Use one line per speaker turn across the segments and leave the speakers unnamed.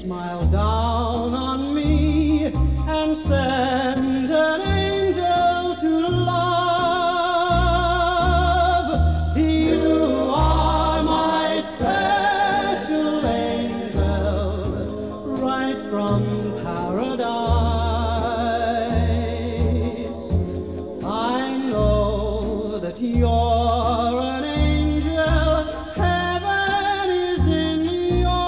smiled down on me and sent an angel to love. You are my special angel, right from paradise. I know that you're an angel, heaven is in your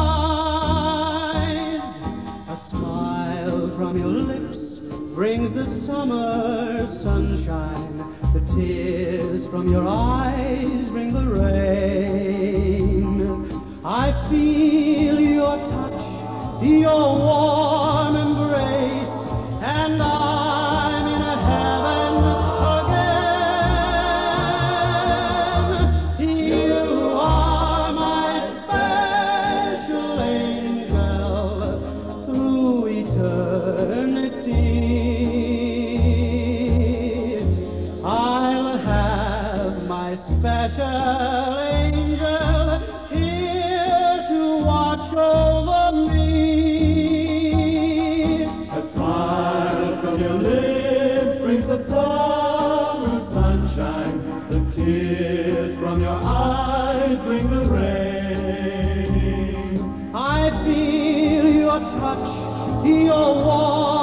eyes. A smile from your lips brings the summer sunshine. The tears from your eyes bring the rain. I feel your touch, your warm embrace, and I'm in a heaven again. You are my special angel through eternity. I'll have my special angel here to watch over me.
A smile from your lips brings the summer sunshine. The tears from your eyes bring the rain.
I feel your touch, your warmth.